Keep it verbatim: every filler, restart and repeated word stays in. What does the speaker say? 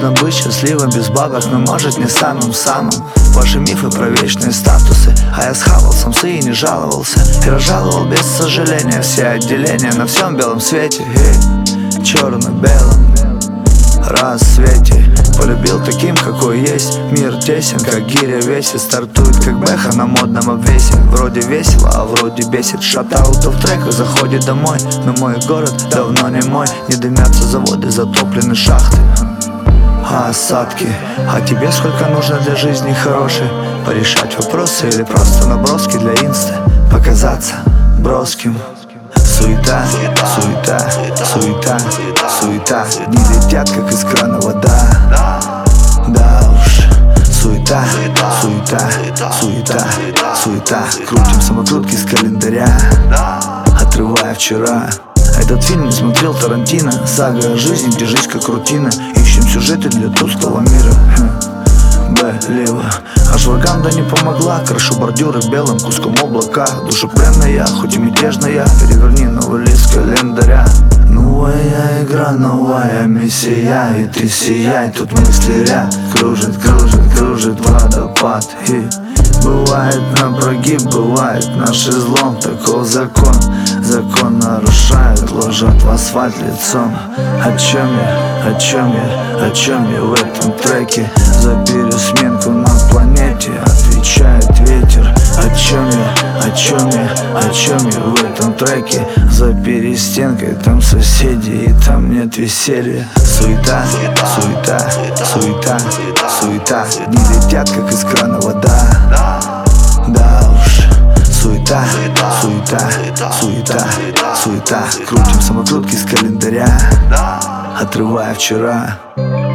Можно быть счастливым без бабок, но может не самым-самым. Ваши мифы про вечные статусы, а я схавал самсы и не жаловался. И разжаловал без сожаления все отделения на всем белом свете. Эй, черно-белом рассвете. Полюбил таким, какой есть. Мир тесен, как гиря весит. Стартует, как бэха на модном обвесе. Вроде весело, а вроде бесит. Шатаутов в треках заходит домой. Но мой город давно не мой. Не дымятся заводы, затоплены шахты, а осадки. А тебе сколько нужно для жизни хорошей? Порешать вопросы или просто наброски для инсты? Показаться броским. Суета, суета, суета, суета. Дни летят, как из крана вода. Да уж. Суета, суета, суета, суета. Крутим самокрутки с календаря, отрывая вчера. Этот фильм не смотрел Тарантино. Сага о жизни, где жизнь как рутина. Ищем сюжеты для тусклого мира. Б-лево. Ашваганда не помогла. Крашу бордюры белым куском облака. Душепленная, хоть и мятежная. Переверни новый лист календаря. Новая игра, новая миссия. И ты сияй, тут мысли ряд. Кружит, кружит, кружит водопад. И бывает на прогиб, бывает на шезлом. Таков закон. Закон нарушают, ложат в асфальт лицом. О чем я, о чем я, о чем я в этом треке? За пересменку на планете отвечает ветер. О чем я, о чем я, о чем я в этом треке? За перестенкой там соседи и там нет веселья. Суета, суета, суета, суета. Дни летят, как из крана вода. Да уж. Суета, суета, суета, суета. Крутим самокрутки с календаря, отрывая вчера.